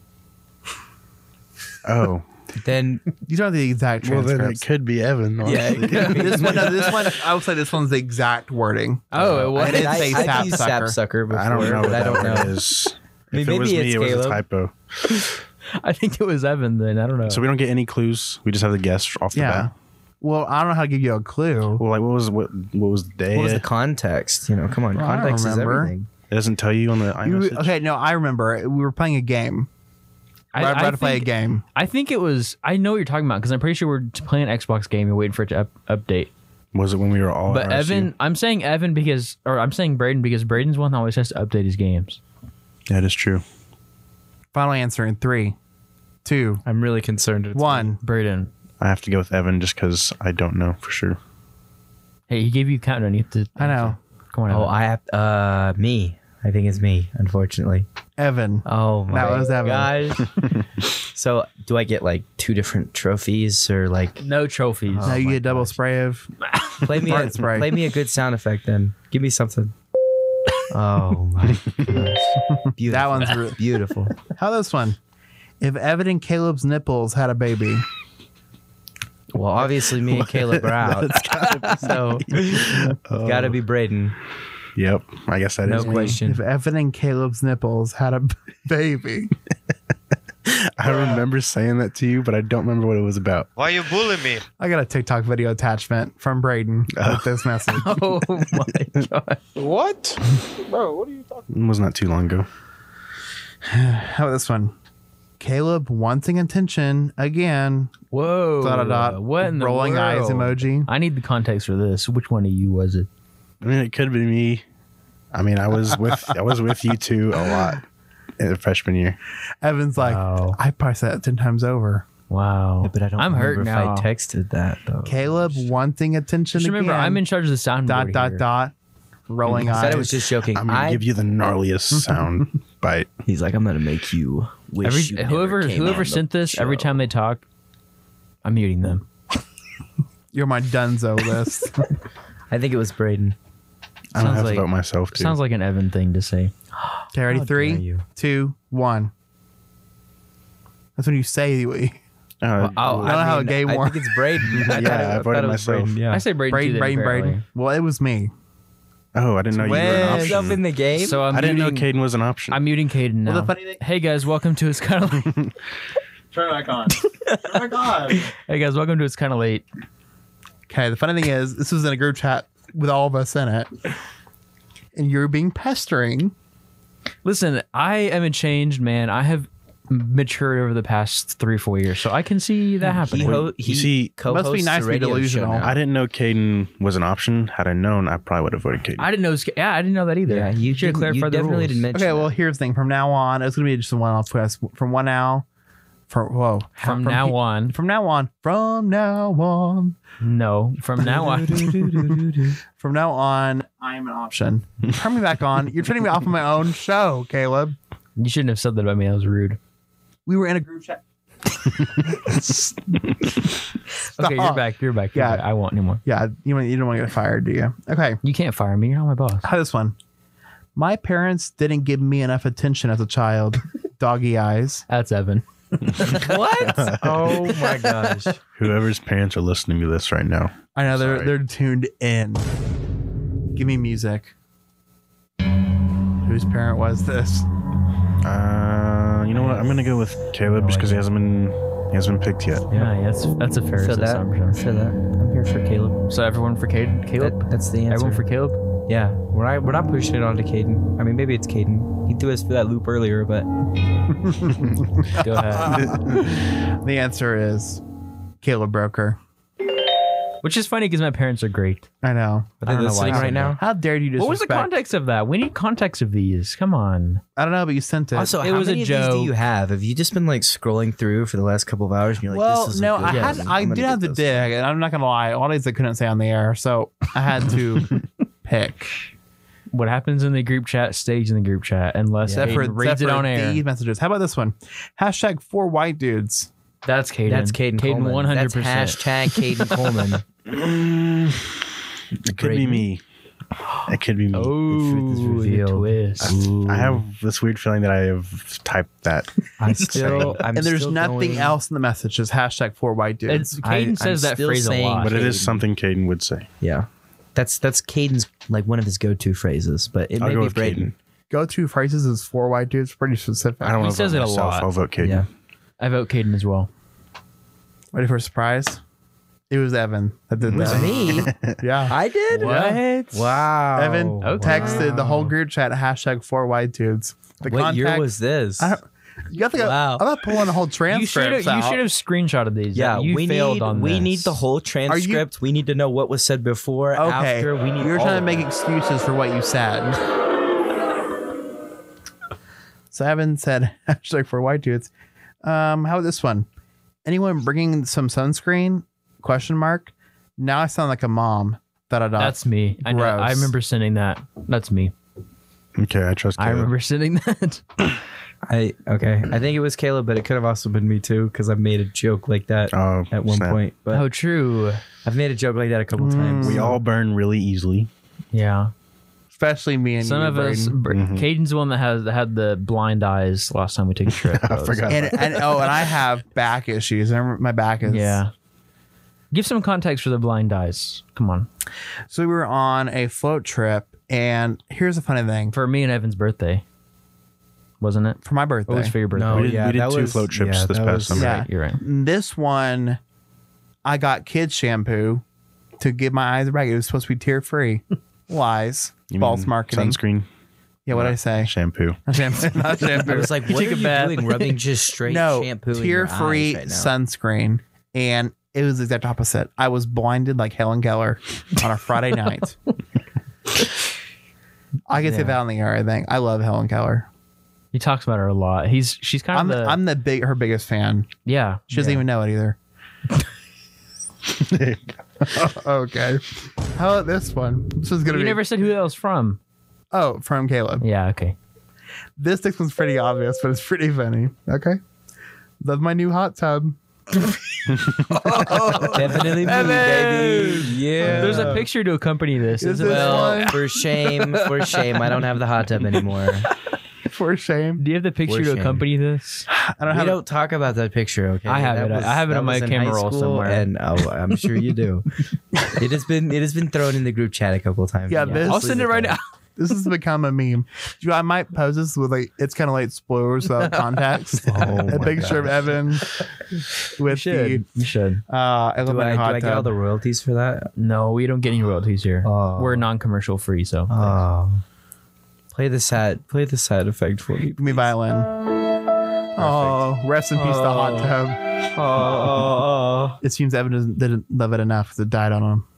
Oh, Then These aren't the exact well, then it transcripts. could be Evan. yeah, honestly. it could be. this one, no, this one, I would say this one's the exact wording. Oh, it I was. did I, say I've used sapsucker. sapsucker before, I don't know, but what I that don't word know. is. I mean, If it was maybe me, it's it was a Caleb. typo. I think it was Evan then. I don't know. So we don't get any clues. We just have the guess off the Yeah. bat. Well, I don't know how to give you a clue. Well, like what was what what was the day? What was the context? You know, come on, Well, I don't context is remember. everything. It doesn't tell you on the You- iMessage. okay, no, I remember. We were playing a game. I, We're about I to play a think- game. I think it was. I know what you're talking about because I'm pretty sure we're playing an Xbox game and waiting for it to up, update. Was it when we were all? But at R S U? Evan, I'm saying Evan because, or I'm saying Braden because Braden's one that always has to update his games. That is true. Final answer in three, two, I'm really concerned. It's one. Braden, I have to go with Evan just because I don't know for sure. hey, he gave you a countdown. You have to. I know. Come on. Oh, Evan. I have uh me. I think it's me, unfortunately. Evan. Oh my That was Evan. gosh. So, do I get like two different trophies or like no trophies. now you my get a double gosh. spray of. play me Fart a, spray. play me a good sound effect then. Give me something. Oh my gosh. Beautiful. That one's re- beautiful. How this one? If Evan and Caleb's nipples had a baby, Well, obviously me and Caleb are out. So, gotta be Braden. Yep, I guess that No is me. question. if Evan and Caleb's nipples had a b- baby, I remember saying that to you, but I don't remember what it was about. Why you bully me? I got a TikTok video attachment from Braden with this message. Oh my god. What? Bro, what are you talking It was not too long ago. How about this one? Caleb wanting attention again. Whoa. Dot dot dot. What in the rolling eyes world? emoji. I need the context for this. Which one of you was it? I mean, it could be me. I mean, I was with I was with you two a lot in the freshman year. Evan's like, Wow. I probably said that ten times over. Wow. But I don't I'm hurt remember now. if I texted that though. Caleb wanting attention Just remember, again. I'm in charge of the sound. dot dot dot. Rolling I eyes. said I was just joking. I'm gonna I, give you the gnarliest sound bite. he's like, I'm gonna make you wish Every, you never whoever came whoever on sent the this, every show. time they talk, I'm muting them. You're my dunzo list. I think it was Braden. I don't Sounds have like- to vote myself too. Sounds like an Evan thing to say. Okay, ready? How dare Three, you. two, one. That's when you say we. Oh, Oh, I don't know how it game I works. think it's Braden. I Yeah, thought it- I thought voted it was myself. Braden, Yeah. I say Braden. Braden, too, then, Braden, apparently. Braden. Well, it was me. oh, I didn't know you were an Well, option. Yourself in the game. So I'm I didn't know muting, Caden was an option. I'm muting Caden now. Well, the funny thing- Hey guys, welcome to It's Kind of Late. Turn it back on. Turn it back on. Hey guys, welcome to It's Kind of Late. Okay, the funny thing is, this was in a group chat with all of us in it. And you're being pestering. Listen, I am a changed man. I have matured over the past three, four years, so I can see that he, happening. ho- he You see, co-hosts must be nice a to be radio show delusional. now. I didn't know Caden was an option. Had I known, I probably would have voted Caden. I didn't know. This, yeah, I didn't know that either. Yeah, you should have didn't- you clarified the definitely rules. didn't mention Okay, well, that. here's the thing. From now on, it's going to be just a one off quest. From one now, from, whoa. From now he- on, From now on. From now on. no. From now on, From now on, I am an option. Turn me back on. You're turning me off of my own show, Caleb. you shouldn't have said that about me. That was rude. We were in a group chat. Okay, you're back. You're back. You're Yeah. back. I won't anymore. Yeah, you, want- you don't want to get fired, do you? Okay, You can't fire me. You're not my boss. how this one? My parents didn't give me enough attention as a child. Doggy eyes. That's Evan. What? Oh my gosh. Whoever's parents are listening to this right now. I know they're Sorry. they're tuned in. Give me music. Whose parent was this? Uh, you know what? I'm gonna go with Caleb just because he hasn't been He hasn't been picked yet. Yeah, yeah, that's that's a fair Feel that. assumption. Feel that. I'm here for Caleb. So everyone for Caden? Caleb? That- that's the answer. Everyone for Caleb? Yeah, we're not we're not pushing it on to Caden. I mean, maybe it's Caden. He threw us for that loop earlier, but Go ahead. The answer is Caleb Broker. Which is funny because my parents are great. I know. are I they don't know why listening I said right now? How dare you What was the disrespect- context of that? We need context of these. Come on. I don't know, but you sent it. Also, It how was a many of these do joke. you have? Have you just been like scrolling through for the last couple of hours and you're like, well, this is no, a I good had one. I I'm did gonna have get to this. dig, and I'm not gonna lie, all these I couldn't say on the air, so I had to pick. What happens in the group chat stays in the group chat unless Except Caden for, reads except it for on air. these messages. How about this one? Hashtag four white dudes. That's Caden. That's Caden Caden Coleman. one hundred percent. That's hashtag Caden Coleman. It could be me. It could be me. Oh, is the revealed. twist. I have this weird feeling that I have typed that. I still, I'm and there's still nothing going- else in the message. Just hashtag four white dudes. It's, I- Caden I'm says that still phrase a saying- lot. But it is Caden. something Caden would say. Yeah, that's that's Caden's like one of his go-to phrases, but it I'll may go be with Braden. Go-to phrases is four white dudes. Pretty specific. I don't He want to says vote it a myself. lot. I'll vote Caden. Yeah, I vote Caden as well. Ready for a surprise? It was Evan that did it was that. me. Yeah. I did. What? Wow. Evan Okay. texted the whole group chat hashtag four white dudes. The What year contact- was this? I don't, you got to go. Wow. I'm not pulling the whole You should transcript. have you should have screenshotted these. Yeah, you we failed need on we this. need the whole transcript. We need to know what was said before, Okay. after. We need You're all trying to of make it. excuses for what you said. So Evan said hashtag for white dudes. Um, how about this one? Anyone bringing some sunscreen? Question mark. Now I sound like a mom. Da da da. That's me. I know. I Gross. remember sending that. That's me. Okay, I trust I Caleb. remember sending that. I okay. I think it was Caleb, but it could have also been me too because I've made a joke like that Oh, at one snap. point. But Oh, true. I've made a joke like that a couple times. We all burn really easily. Yeah. especially me and Some you, of us. Braden. Br- Mhm. Caden's the one that has that had the blind eyes last time we took a trip. I forgot. And, and oh, and I have back issues. I remember my back is Yeah. Give some context for the blind eyes. Come on. So we were on a float trip, and here's a funny thing. For, For me and Evan's birthday, wasn't it? for my birthday, What was for your birthday? No, we did, yeah, we did that two was- float trips yeah, this that past was- summer. Yeah. You're right. this one, I got kids shampoo to give my eyes a break. It was supposed to be tear free. Lies, You false mean marketing. Sunscreen, Yeah, what did I say? shampoo. Not shampoo. Not shampoo. I was like, You what take are a you bath. doing? Rubbing just straight no, shampoo in your tear free eyes right now? sunscreen, and it was the exact opposite. I was blinded like Helen Keller on a Friday night. I can say Yeah. that on the air. I think I love Helen Keller. He talks about her a lot. He's she's kind I'm of the, the I'm the big her biggest fan. yeah. She doesn't yeah. even know it either. Okay. How about this one? This is gonna You be never said who that was from. oh from Caleb. Yeah. Okay. This next one's pretty obvious, but it's pretty funny. Okay. Love my new hot tub. Definitely me, baby. Yeah. There's a picture to accompany this. Is Isn't this there? Well, one? for shame, for shame, I don't have the hot tub anymore. For shame. Do you have the picture For to shame. accompany this? I don't We have don't talk about that picture, okay? I have That it. I have it that on my was in camera high roll school, somewhere. and oh, I'm sure you do. It has been it has been thrown in the group chat a couple of times. Yeah, this- I'll send it right now. This has become a meme. You- I might pose this with like it's kind of like spoilers without context. Oh a my picture of Evan You with the should. You should. uh I love Do my I, do hot I get all tub. the royalties for that? No, we don't get any royalties here. Oh. We're non-commercial free, so Oh. Play the sad play the sad effect for me. Give me violin. Oh, rest in peace, the hot tub. Oh. It seems Evan doesn't, didn't love it enough because it died on him.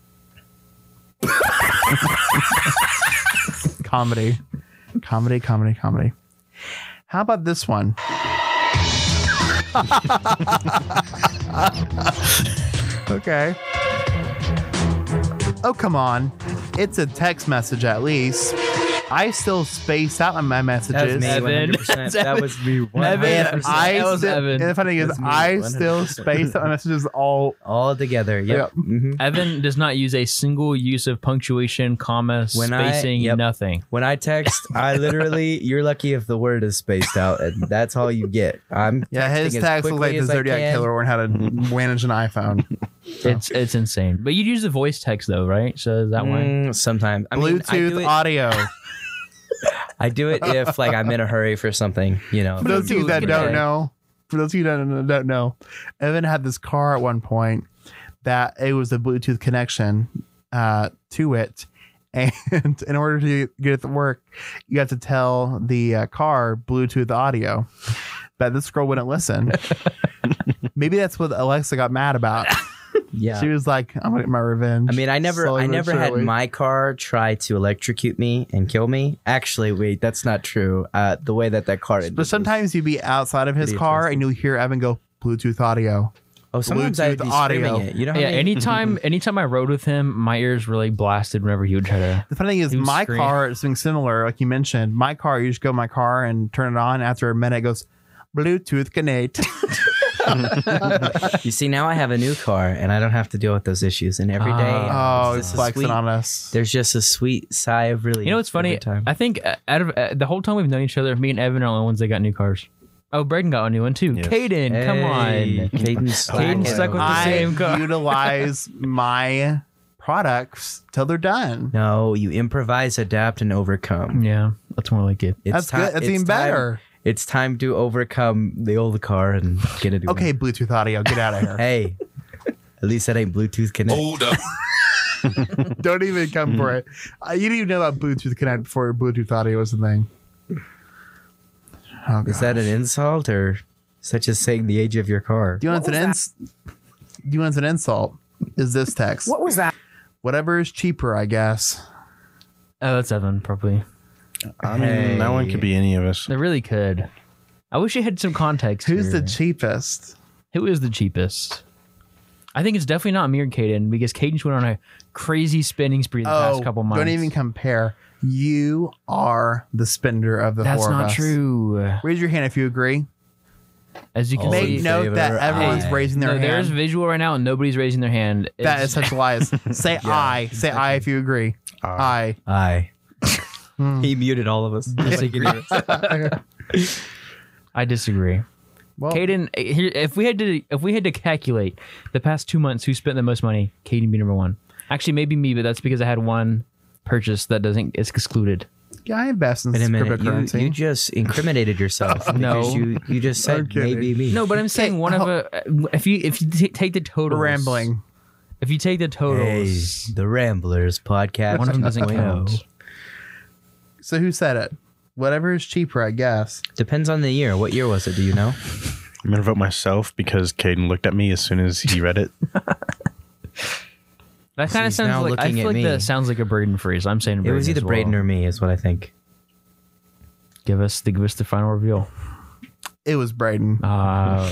Comedy. Comedy, comedy, comedy. How about this one? Okay. Oh, come on. It's a text message at least. I still space out on my messages. That's me, Evan. one hundred percent. That was me. Evan. And That I was still, Evan. and the funny thing is, That's me, I one hundred still percent. space out my messages all. all together. Yep. Yep. Mhm. Evan does not use a single use of punctuation, comma, When I- spacing, yep. nothing. When I text, I literally, you're lucky if the word is spaced out, and that's all you get. I'm Yeah, his texting as text was like quickly the as I Zodiac can. Killer on how to manage an iPhone. It's it's insane. But you'd use the voice text though, right? So is that why? Mm, sometimes. I mean, I Bluetooth do, it, audio. I do it if like I'm in a hurry for something, you know. For those of you that Good don't day. know, For those of you who don't, don't know, Evan had this car at one point that it was a Bluetooth connection uh, to it. And in order to get it to work, you have to tell the uh, car Bluetooth audio. But this girl wouldn't listen. Maybe that's what Alexa got mad about. Yeah. She was like, I'm gonna get my revenge. I mean, I never Slowly I but never had surely. my car try to electrocute me and kill me. Actually, wait, that's not true. Uh, the way that that car ended But was- sometimes you'd be outside of his pretty car twisted. and you'll hear Evan go Bluetooth audio. Oh, sometimes I'd Bluetooth be audio. screaming it. You know how Yeah, many- anytime anytime I rode with him, my ears were like blasted whenever he would try to. The funny thing is, He would my scream. car is something similar, like you mentioned. My car, you just go in my car and turn it on. After a minute, it goes Bluetooth connect. You see, now I have a new car and I don't have to deal with those issues. And every day, Ah. Oh, there's it's just a flexing sweet- on us. There's just a sweet sigh of relief. You know what's funny? every time. I think uh, out of uh, the whole time we've known each other, me and Evan are the only ones that got new cars. Oh, Braden got a new one too. Yes. Caden, come Hey, on. Caden's Caden's slacking. stuck with the I same car. utilize my products till they're done. No, you improvise, adapt, and overcome. Yeah, that's more like it. It's That's ti- good. That's it's even time- better. It's time to overcome the old car and get a new Okay, one. Bluetooth audio, get out of here. Hey, at least that ain't Bluetooth Connect. Hold up. Don't even come for it. Uh, you didn't even know about Bluetooth Connect before Bluetooth audio was a thing. Oh, Is that an insult or such as saying the age of your car? Do you want an ins- Do you want an insult? Is this text? What was that? Whatever is cheaper, I guess. Oh, that's Evan, probably. I mean, that one Hey. could be any of us. They really could. I wish I had some context. Who's here. the cheapest? Who is the cheapest? I think it's definitely not me or Caden because Caden's went on a crazy spending spree the past couple months. Don't even compare. You are the spender of the That's four of not us. true. Raise your hand if you agree. As you can All Make see, in note favor, that everyone's aye. rain their no, hand. there's visual right now and nobody's raising their hand. That It's- is such lies. Say I. Say I if you agree. I. Aye. He muted all of us. I disagree. Well, Caden, eh, here, if we had to, if we had to calculate the past two months who spent the most money, Caden be number one. Actually, maybe me, but that's because I had one purchase that doesn't is excluded. yeah, I invest in Wait a minute. You, cryptocurrency. you just incriminated yourself. No. because you, you just I'm said kidding. maybe me. No, but I'm saying one of a. If you if you t- take the totals, We're rambling. If you take the Hey, totals, the Ramblers podcast. one of them doesn't two point oh. count. So who said it? Whatever is cheaper, I guess. Depends on the year. What year was it? Do you know? I'm gonna vote myself because Caden looked at me as soon as he read it. That kind of He's now sounds like I looking feel at like me. that sounds like a Braden phrase. I'm saying It Braden was either as well. Braden or me, is what I think. Give us the give us the final reveal. It was Braden. Uh,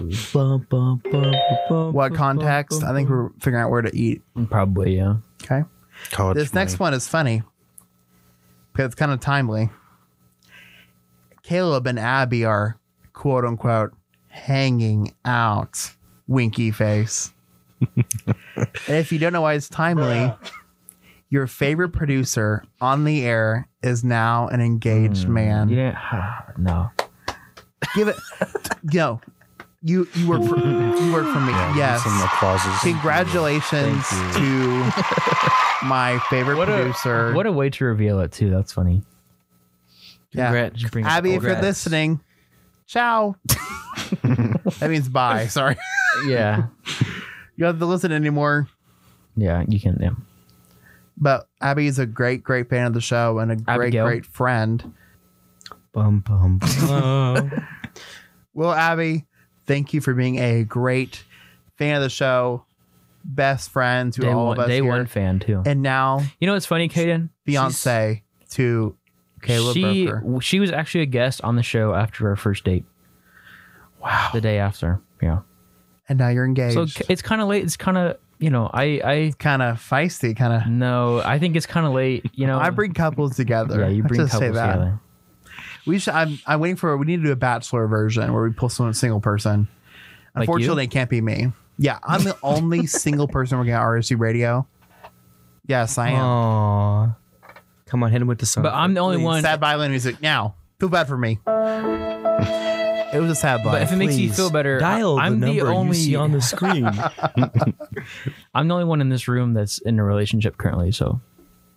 What context? I think we're figuring out where to eat. probably yeah. Okay. College This next one is funny because it's kind of timely. Caleb and Abby are quote unquote hanging out. Winky face. And if you don't know why it's timely, your favorite producer on the air is now an engaged man. Yeah, no. Give it. Yo, you you work for you work for me. Yes. Some applauses. Congratulations to my favorite What producer. a what a way to reveal it too. That's funny. yeah. Congrats. Just bring it Abby, if you're Congrats. listening, ciao. That means bye. Sorry. Yeah, You don't have to listen anymore. yeah. You can. Yeah. But Abby is a great, great fan of the show and a great, Abigail. great friend. Bum, bum, bum. Well, Abby, thank you for being a great fan of the show, best friend to Day all one, of us day here. one fan too. And now You know what's funny, Caden? fiance to Caleb she Burker. she was actually a guest on the show after our first date. Wow. The day after. Yeah. And now you're engaged. So c- it's kind of late. It's kind of you know I I kind of feisty, kind of. no I think it's kind of late. You know I bring couples together. yeah you Let's bring just say couples that. together. We should. I'm, I'm waiting for. We need to do a bachelor version where we pull someone single person. Like Unfortunately, you? it can't be me. Yeah, I'm the only single person working at R S C Radio. Yes, I am. Aw. Come on, hit him with the song. But I'm the only Please, one. Sad violin music. Now, feel bad for me. It was a sad But vibe. if it makes you Please, feel better, dial I'm the the, number only you see on the screen. I'm the only one in this room that's in a relationship currently. So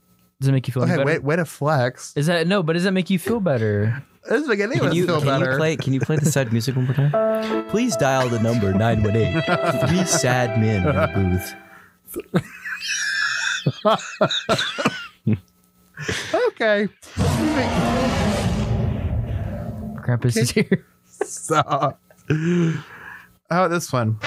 Does it make you feel any Okay, better? wait, way to flex. Is that no? But does that make you feel better? This is making Can me you, feel can better. you play? Can you play the sad music one more time? Please dial the number nine one eight. Three sad men in the booth. Okay. Krampus is here. So, how about this one?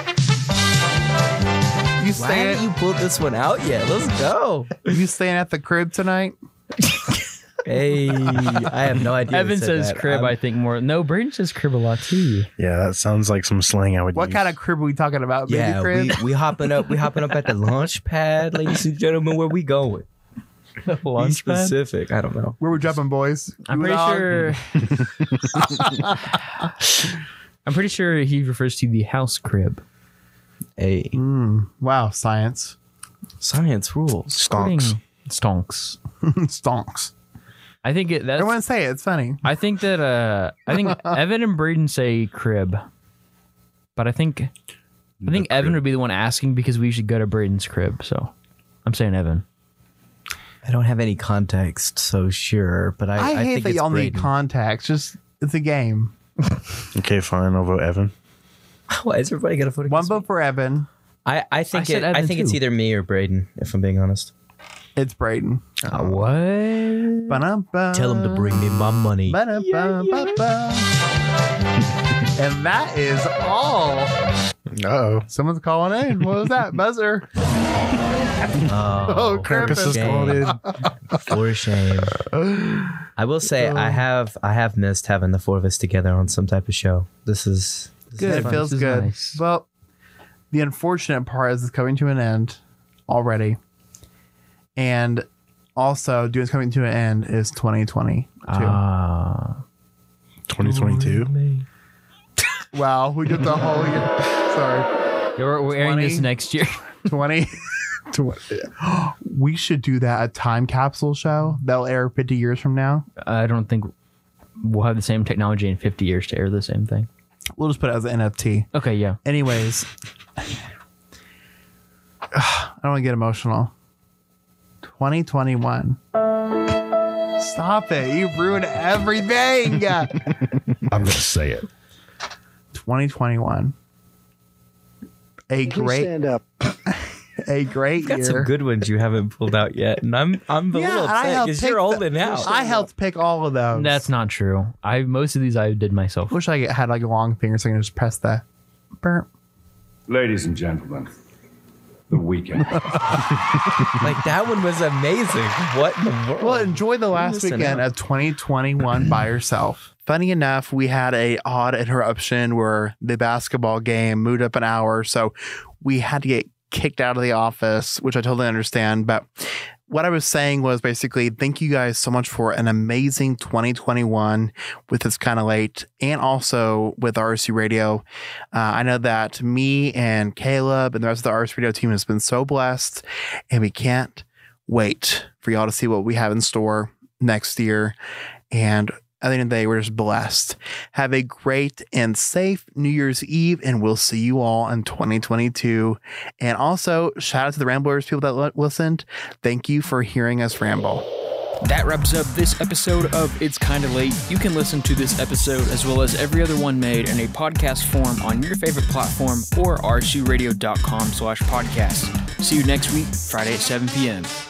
You Why staying? haven't you pulled this one out yet? Let's go. You staying at the crib tonight? Hey, I have no idea. who Evan said says that. crib. I'm- I think more. No, Braden says crib a lot too. Yeah, that sounds like some slang I would What use. kind of crib are we talking about? Baby Yeah, crib? we, we hopping up. We hopping up at the launch pad, ladies and gentlemen. Where we going? Be Launch pad? specific. I don't know. Where we jumping, boys? I'm You pretty and I? sure. I'm pretty sure he refers to the house crib. Hey, Mm, wow, science. science rules. Stonks. Stonks. Stonks. I think it, that's. Everyone say it. It's funny. I think that. Uh, I think Evan and Braden say crib, but I think I think Evan would be the one asking because we should go to Braden's crib. So I'm saying Evan. I don't have any context, so sure. But I, I, I, hate think that it's y'all need Braden. contacts. Just it's a game. Okay, fine. I'll vote Evan. Why is everybody got to vote? One against me? vote for Evan. I, I think I said it, I Evan think it's too. either me or Braden. If I'm being honest. It's Braden. Uh, what? Ba-dum-bum. Tell him to bring me my money. Ba-dum-bum-ba-bum. And that is all. Uh-oh. Someone's calling in. What was that? Buzzer. Oh, Oh, Krampus Krampus is is calling in. for shame. I will say I have I have missed having the four of us together on some type of show. This is this Good. is It fun. feels This is good. nice. Well, the unfortunate part is it's coming to an end already. And also, doing it's coming to an end is twenty twenty-two. Ah. twenty twenty-two. Wow, we did the whole year. Sorry. Yeah, we're, we're airing this twenty. next year. twenty. twenty. We should do that, a time capsule show that'll air fifty years from now. I don't think we'll have the same technology in fifty years to air the same thing. We'll just put it as an N F T. Okay, yeah. Anyways, I don't want to get emotional. twenty twenty-one. Stop it. You ruined everything. I'm going to say it. twenty twenty-one. A Please great, stand up. a great Got year. some good ones you haven't pulled out yet, and I'm I'm a Yeah, little and I upset helped because pick you're the- holding out. I helped pick all of those. That's not true. I most of these I did myself. Wish I had like a long finger so I can just press that. Burp. Ladies and gentlemen, The Weeknd. Like that one was amazing. What in the world? Well, enjoy the last missing weekend out. of twenty twenty-one by yourself. Funny enough, we had a odd interruption where the basketball game moved up an hour, so we had to get kicked out of the office, which I totally understand. But what I was saying was basically thank you guys so much for an amazing twenty twenty-one with It's Kind of Late and also with R S U Radio. Uh, I know that me and Caleb and the rest of the R S U Radio team has been so blessed, and we can't wait for y'all to see what we have in store next year. And at the end of the day, we're just blessed. Have a great and safe New Year's Eve, and we'll see you all in twenty twenty-two. And also, shout out to the Ramblers people that li- listened. Thank you for hearing us ramble. That wraps up this episode of It's Kinda Late. You can listen to this episode as well as every other one made in a podcast form on your favorite platform or r s u radio dot com slash podcast. See you next week, Friday at seven p.m.